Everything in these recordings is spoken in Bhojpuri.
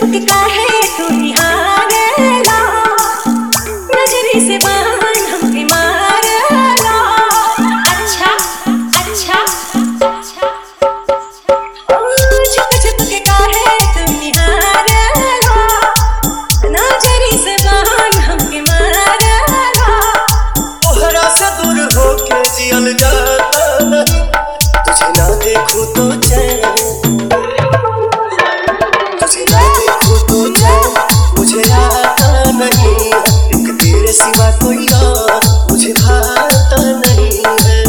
के काहे तू निहारेला नजरी से बाण हमके मारेला। अच्छा अच्छा अच्छा छुप छुप के काहे तू निहारेला नजरी से बाण हमके मारेला। तोहरा से दूर होके जियल जाता नहीं, तुझे ना देखूं तो चैन, तुझे ना देखूं तो चैन मुझे आता नहीं है। एक तेरे सिवा कोई और मुझे भाता नहीं है।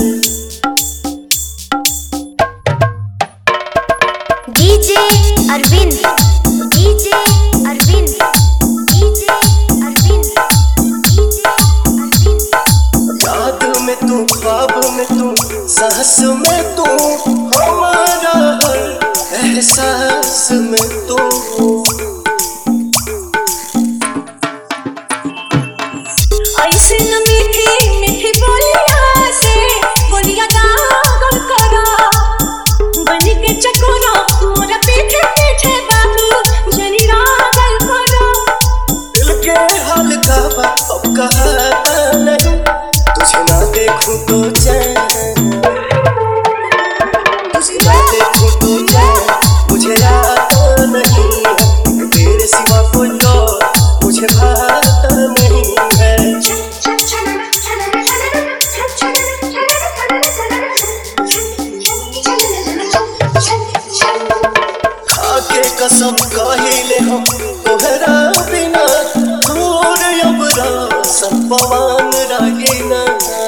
DJ Arvind, DJ Arvind, DJ Arvind, DJ Arvind. याद में तू, ख्वाब में तू, सांस में तू, हमारा हर एहसास में तू। ऐसे न मीठी मीठी बोलिया से बोलिया जागर करा बनी के चकोरा मोरा पीछे पीछे बाबू जनी रागल करा। दिल के हाल का बात अब कहता नहीं, तुझे ना देखूं तो चैन, तुझे ना देखूं तो चैन मुझे आता नहीं है। तेरे सिवा कोई और मुझे भाता नहीं है। खाके कसम काहिले हम तोहरा बिना दूर अब रासन पवन रहे ना।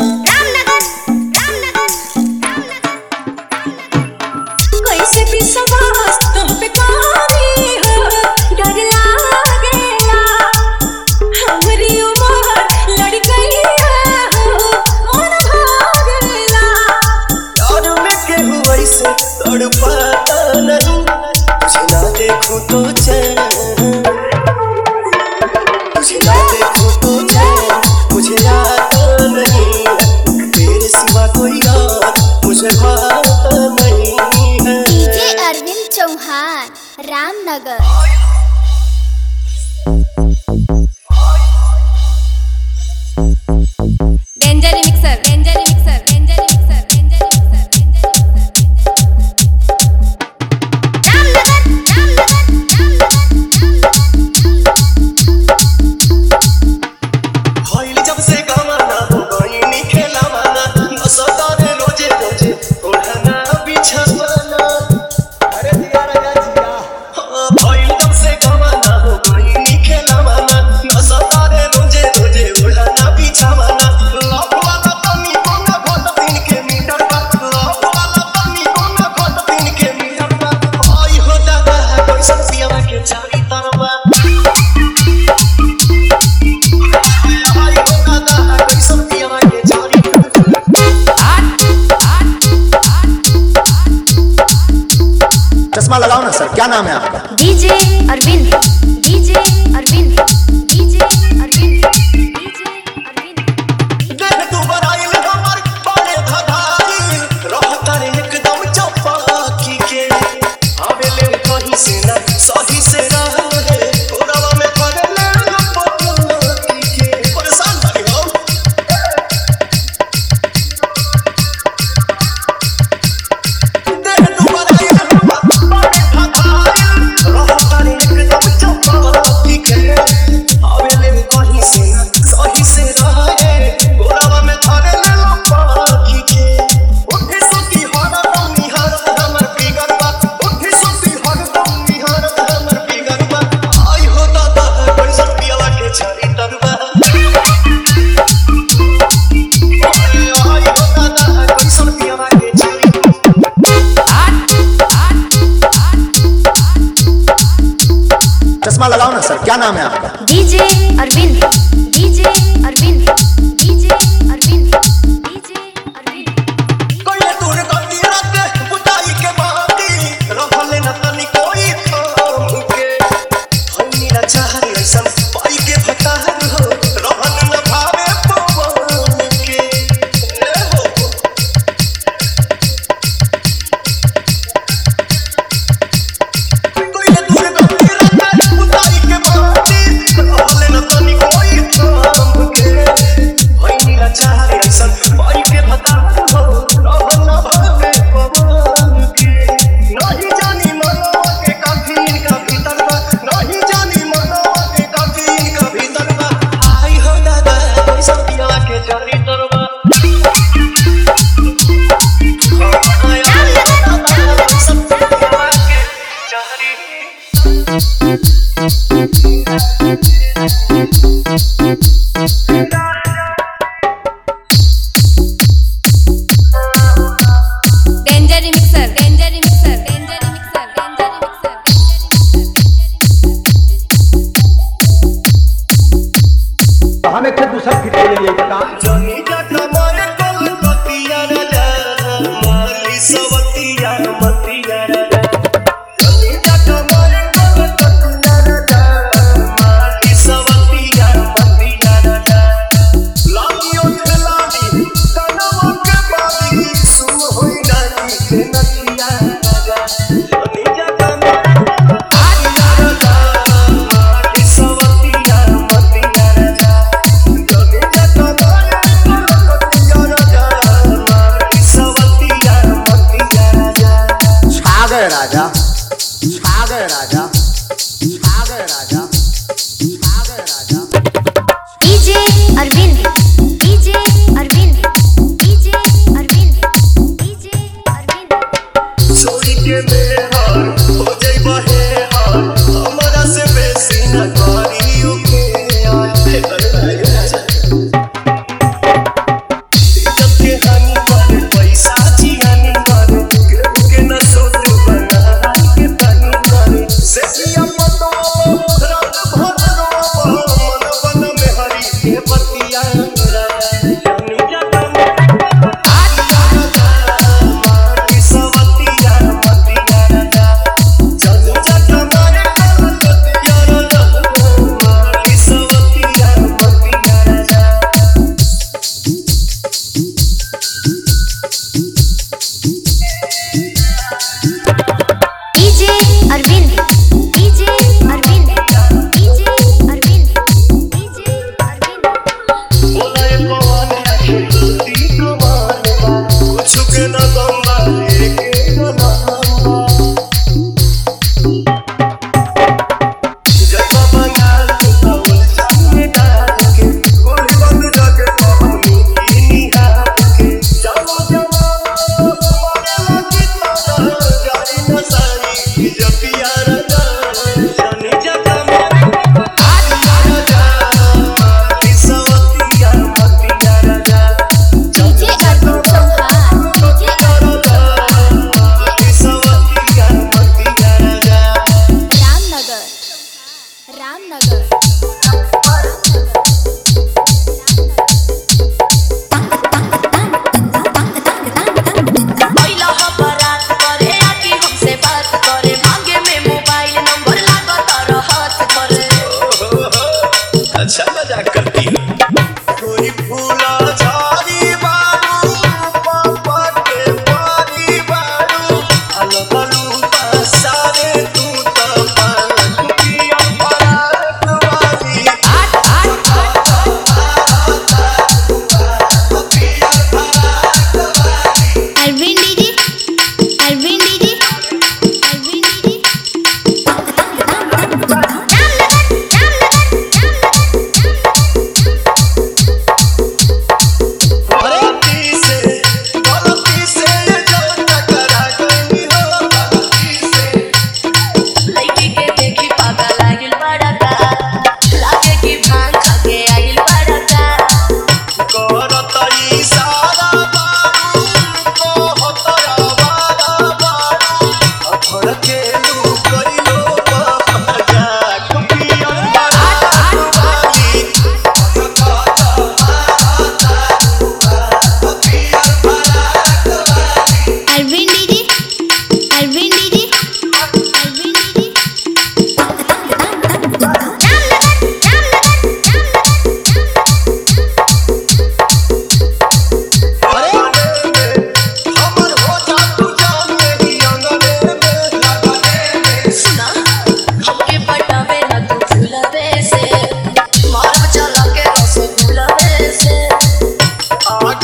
कैसे भी सवास तुम पे कारी हो डर लागेला हमरी उम्र लड़ गई है हो कौन भागेला। प्यार में केहू ऐसे तड़पाता नहीं, तुझे ना देखूं तो चैन, तुझे ना देखूं तो चैन मुझे आता नहीं है। तेरे सिवा कोई और मुझे भाता नहीं है। DJ Arvind Chauhan, Ramnagar. Danger mixer, danger mixer, danger mixer, danger mixer, Ramnagar, Ramnagar, होइल जब से गवाना हो गईनी खेलावाना, नसतारे रोजे रोजे ओढ़ना बिछावाना। अरे दिया राजा जिया। होइल जब से गवाना हो गईनी खेलावाना, नसतारे रोजे रोजे ओढ़ना बिछावाना। लव वाला पानी कोना घोट 3 के मीटर बा, लव वाला पानी कोना घोट 3 के मीटर बा। आई हो दादा कोई सब पियावा के चारी तरवा। चश्मा लगाओ ना सर, क्या नाम है आपका? DJ Arvind, DJ Arvind, DJ Arvind, DJ Arvind. देख तू बनाइल हमर बड़े धधाइल, रहता रे एकदम चौपाकी के। आवेले कहीं से ना सही से रहे, कोरावा में पड़ले लपकी के। परेशान बानी हम। देख तू बनाइल हमर बड़े धधाइल, रहता रे एकदम चौपाकी के। आवेले कहीं से ना सही से रहे, कोरावा में पड़ले लपकी के। उठी सुती हरदम निहारत हमर फिगर बा, उठी सुती हरदम निहारत हमर फिगर बा। आई हो दादा कोई सब पियावा के छारी तरवा। आई हो दादा कोई सब पियावा के छारी। चश्मा लगाओ ना सर, क्या नाम है आपका? DJ Arvind, DJ Arvind, DJ Arvind, DJ Arvind. कोई दूर गति रात बुताई के बाती, रहले न तनी कोई थाम के। हनी न चाहरी ऐसन पाई के भटार हो, रहन न भावे पवन के। हो कोई दूर गति रात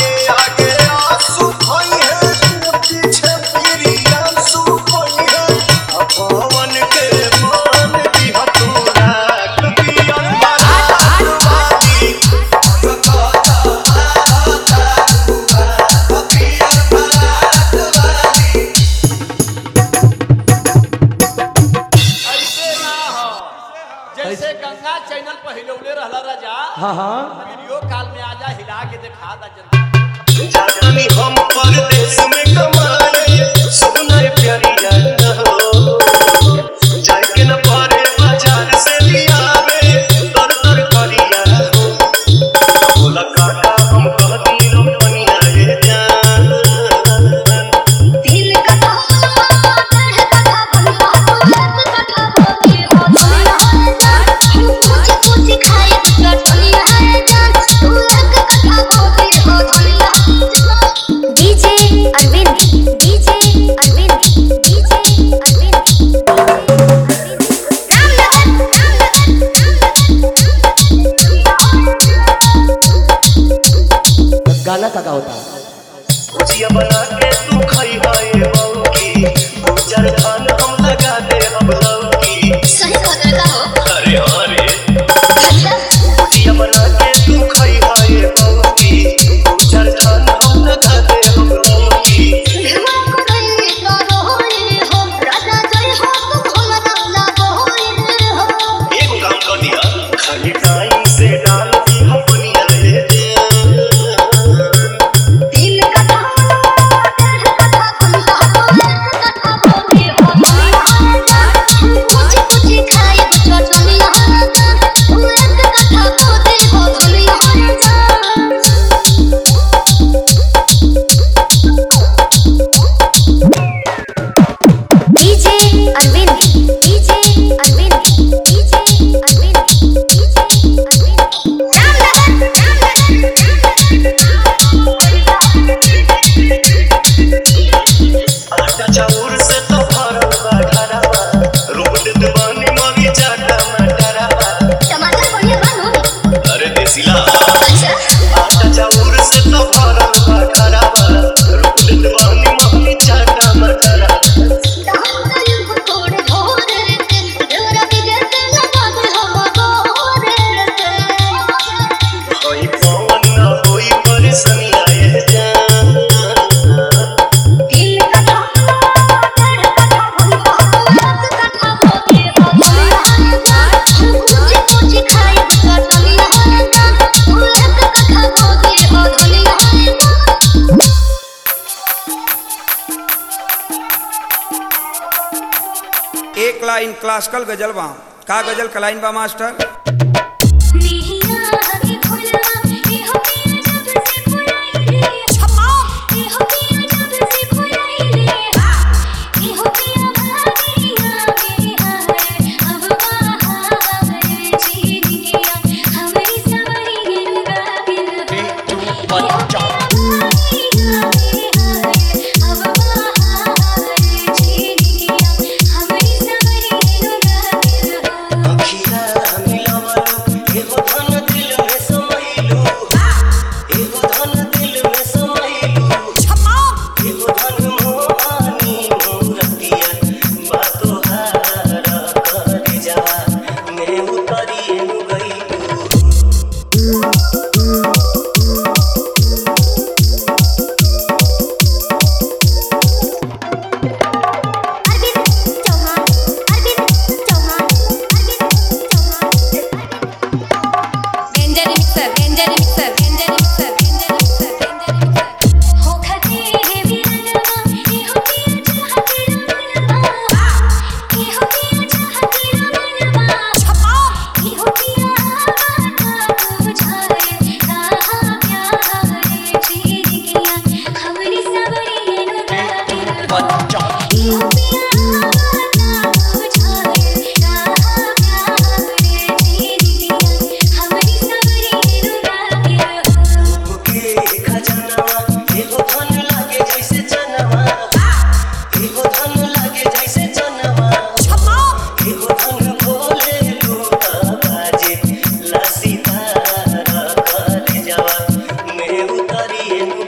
आगे आगे आंसू खोई है पीछे पीरी आंसू खोई है पवन के मान दी हतूरा पिया वाली जैसे गंगा चैनल पर हिलौले रहला राजा। हाँ हाँ वीडियो कॉल में आजा हिला के दिखा दा जनता। जानी हम परदेश में कमाए सोना प्यारी जान हो जाके न पारे बाजार से लियावे तर तर करिया हो बोला काका हम कहती रोपनिया रे जान दिल का कह कथा बनवा कथा बोली हो दुनिया मुझे कुछ खाए चटनिया है जान तू एक कथा बोली हो दुनिया DJ Arvind DJ Arvind DJ Arvind गाना का होता भुजिया बना के तू खाई हाय बहू की गुजर खान हम लगा दे हम लौकी सही खबर का हो अरे अरे अच्छा भुजिया बना के तू खाई हाय बहू की गुजर खान हम लगा दे हम लौकी निर्मा को नहीं करो हो राजा जय हो तुम भोला ना हो एक काम कर दिया खाली टाइम से डाल दी अपनी रे दिल का कथा बनवा कथा बोली हो दुनिया मुझे कुछ खाए चटनिया तू एक कथा बोली हो दुनिया DJ Arvind DJ Arvind DJ Arvind DJ Arvind आटा चाउर से तो भरल बा घरवा रोड दीवानी मवी जाटा मटरवा टमाटर बढ़िया बनो अरे देसीला अच्छा आटा चाउर से तो भरल बा घरवा रोड दीवानी मवी जाटा मटरवा थोड़े भोरे देवरा की जैसे लगा दे हम गोरे कोई पवन न होई परेशानी आए जान दिल का कथा बनवा कथा बोली हो दुनिया मुझे कुछ खाए चटनिया तू एक कथा बोली हो दुनिया एक लाइन क्लासिकल गजल बा का गजल का लाइन बा मास्टर मिहिया की फुलवा ए हो पिया जब से फुलाई रे छपा ए हो पिया जब से फुलाई रे ए हो पिया भागिया मेरी हाय अब बाहर चीन गया हमारी सवरी गिरगा गिरगा अब बाहर चीन गया हमारी सवरी गिरगा गिरगा अखिया मिलावलो एगो धन दिल में समाइलो एगो धन दिल में समाइलो एगो धन मोहानी मोरतिया बातो हारा कर जावा मैं उतरी नु गईलो Arvind Chauhan Arvind Chauhan Arvind Chauhan danger mixer danger mixer danger mixer danger mixer danger mixer हो खते है वीरनवा ए हो पिया चाहते रमनवा ए हो पिया चाहते रमनवा छपा ए हो पिया आवाज़ बुझाए कहा प्यार चीर गया हमारी सबरी नुरा बच्चा ए हो पिया आवाज़ बुझाए कहा प्यार चीर गया हमारी सबरी नुरा के खजानवा एगो धन लागे जैसे जनवा एगो धन लागे जैसे जनवा एगो धन भोले लूटा बाजे ला सितारा कर जावा मैं उतरी नु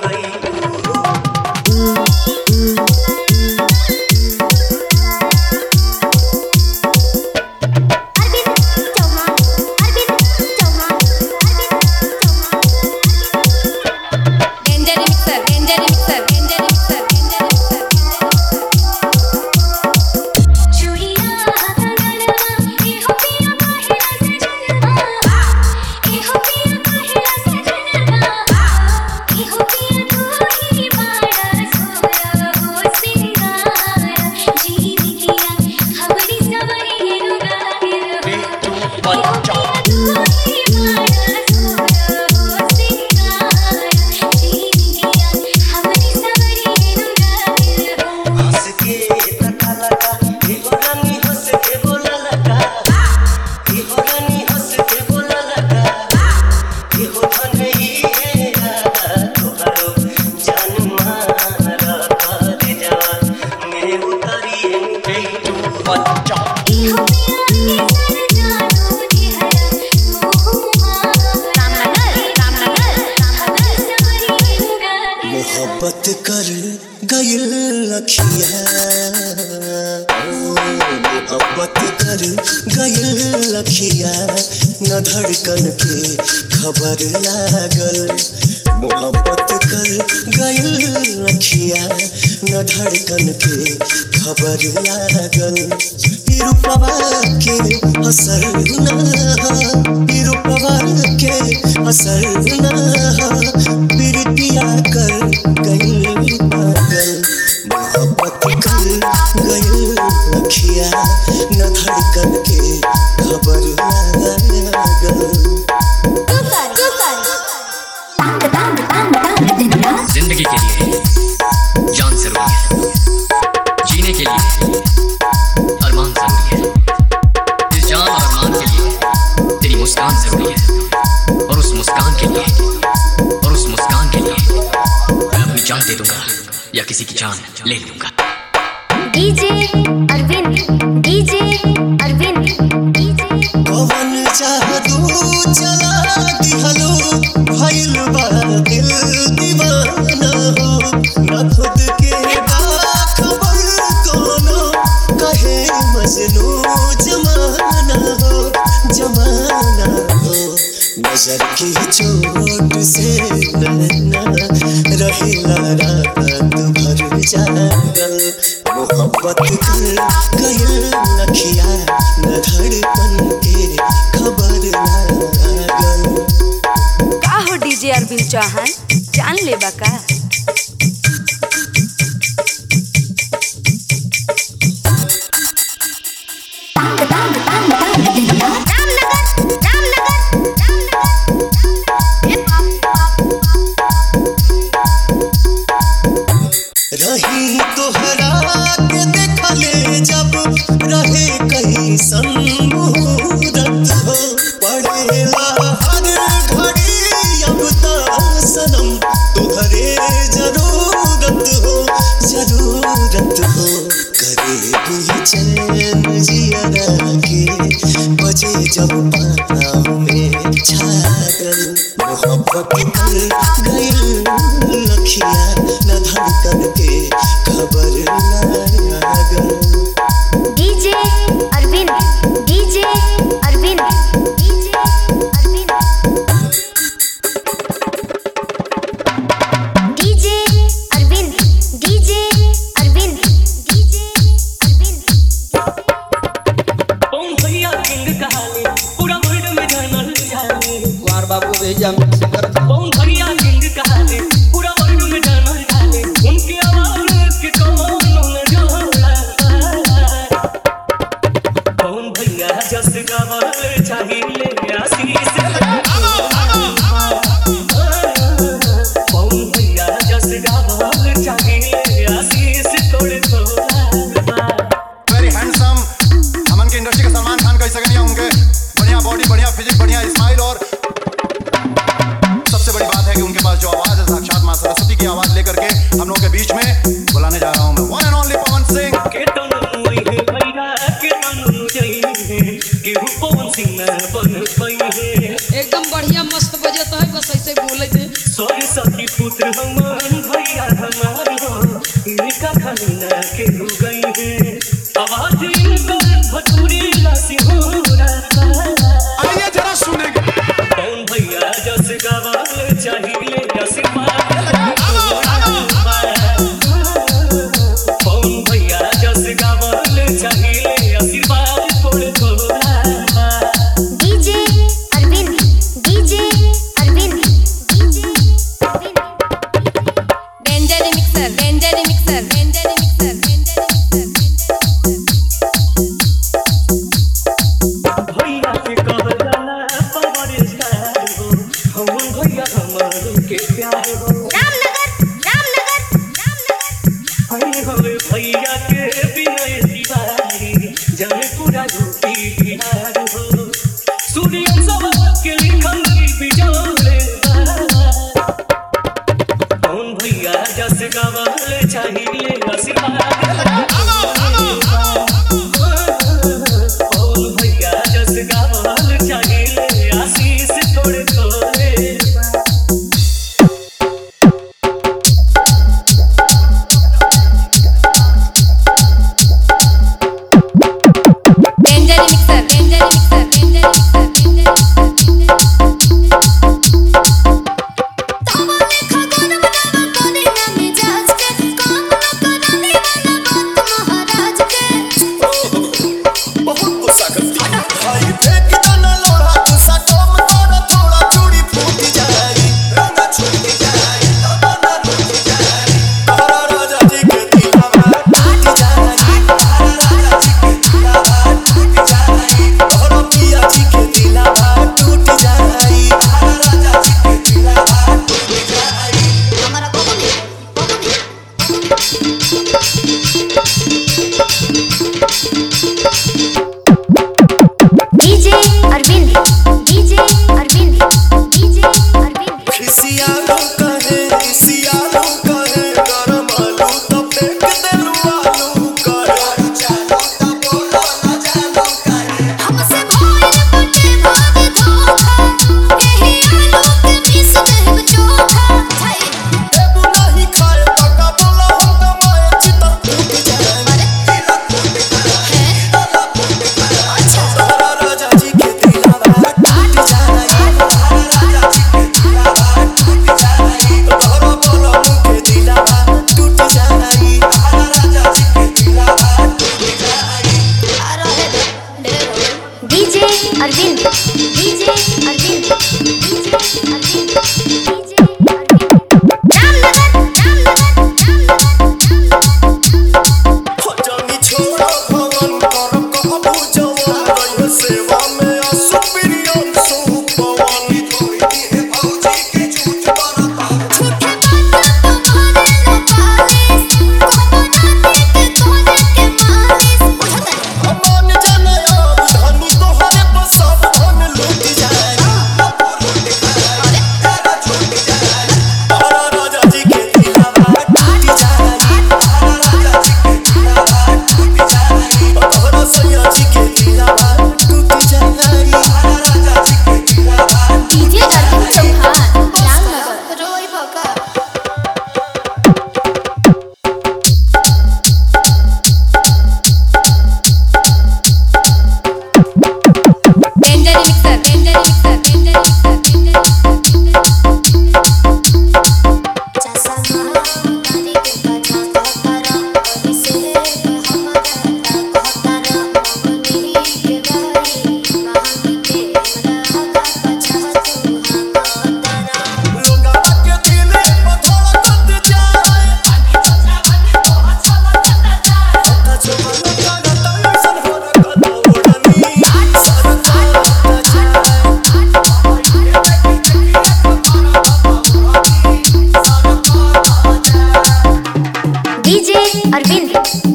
एहो पिया तू ही बाड़ा सोरा हो सिंगारा जीविकिया हमरी सवरी नुगा एहो पिया तू ही बाड़ा सोरा हो सिंगारा जीविकिया हमरी सवरी नुगा हंस के तका लगा एहो रानी हंस के बोला लगा एहो रानी हंस के बोला लगा एहो धनई है तोहरो जान मारा दे जावा मेरे उतारिए गई तू बच्चा एहो पिया के सर जानो दिहरा रामनगर सवरी नुगा मोहब्बत कर गइल लखिया मोहब्बत कर गइल लखिया न धड़कन के खबर लागल मोहब्बत कर गइल लखिया न धड़कन के खबर लागल रूपवा के असर ना रूपवा के असर ना प्रीतिया कर गइल पागल मोहब्बत कर गइल लखिया न धड़कन के खबर लागल जिंदगी के लिए जान जरूरी है, जीने के लिए अरमान जरूरी है। इस जान और अरमान के लिए तेरी मुस्कान जरूरी है, और उस मुस्कान के लिए मैं अपनी जान दे दूंगा या किसी की जान ले लूंगा। डीजे अरविंद कवन जादू चला दिहलो भइल बा दिल दीवाना हो न खुद के बा खबर कोनो कहे मजनू जमाना हो नजर की चोट से नैना रहेला रात भर जागल मोहब्बत कर गइल लखिया न धड़कन के खबर लागल का हो डीजे अरविंद चौहान जान लेबा का रही तोहरा के देखले जब रहे कहीं संमुहूर्त हो पड़ेला हर घड़ी अब तो सनम तोहरे जरूरत हो करे बेचैन जियरा के बजे जब पाँव में छागल मोहब्बत कर गइल लखिया न धड़कन के खबर लागल डीजे अरविंद ओम भैया किंग कहानी पूरा वर्ल्ड में जानल जानी कुमार बाबू भेजा सिंगर ओम भैया किंग कहानी पूरा वर्ल्ड में जानल जानी उनकी आवाज के कमाल न जोड़ा ओम यूपी बिहार हो सूर्य सवा के लिखल बिजोरे कौन भैया जस गवाल चाहिए आशीर्वाद कौन भैया जस गवाल चाहिए आशीष तोड़े तोड़े danger mixer danger mixer danger बहुत गुस्सा करती है भाई फेंक देना लोहा गुस्सा कम कर थोड़ा चूड़ी फूट जाए रंग छूट जाए तमन्ना टूट जाए तारा राजा जी के दीवाना टूट जाए तारा राजा जी के दीवाना टूट जाए तारा पिया जी के दीवाना टूट जाए तारा राजा जी के दीवाना टूट जाए हमारा DJ Arvind DJ Arvind DJ Arvind खिसियालो कहे गरम आलू तो फेंक देलू आलू कहे जानो तो बोलो ना जानो कहे हमसे भोर बटे भाग धोखा यही आलू के मिस देव चोखा छाई देबू नहीं खाए पका बोला हम कमाए चिता फूट जाए तेरा फूट जाए तेरा फूट जाए अच्छा तारा राजा जी के दिलावा टूट जाए तारा राजा जी के दिलावा टूट जाए तारा बोला मुझे दिलावा टूट जाए तारा राजा जी के दिलावा टूट जाए आ रहे DJ Arvind DJ Arvind DJ Arvind DJ Arvind Ramnagar जानी छोड़ा भवन कर कहबू जवान रहे सेवा में असुप्रियन सुपवन थोड़ी है भौजी के झूठ करता झूठे बात तुम्हारे न पालिस कहबो ना के तोरे के मालिस बुझता मान जाना अब धनी तोहरे पर सब धन लूट जाए लूट जाए तेरा छूट जाए तारा राजा जी के दिलावा टूट जाए तारा राजा जी के दिलावा टूट जाए तारा सैया जी के दिलावा टूट जाए तारा राजा जी के दिलावा डीजे अरविंद चौहान रामनगर रोई भका danger mixer danger mixer danger mixer चसमा तारी के बजा तारा से हमारा तारा मगनी के बारी कहानी के मरा पछा तू तारा लोगा के दिले पर थोड़ा कट जाए आता जो मन का तैसन हो रखा उड़नी सरकार डीजे अरविंद